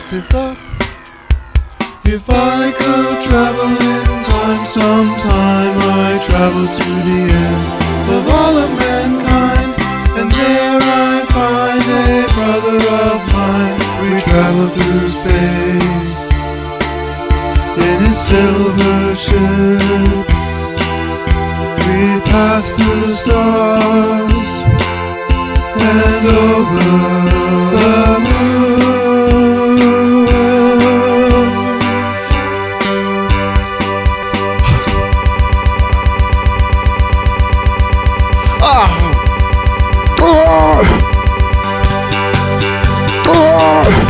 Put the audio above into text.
If I could travel in time sometime, I'd travel to the end of all of mankind, and there I'd find a brother of mine. We travel through space in his silver ship. We'd pass through the stars and over the moon. Ah! Ah! Ah!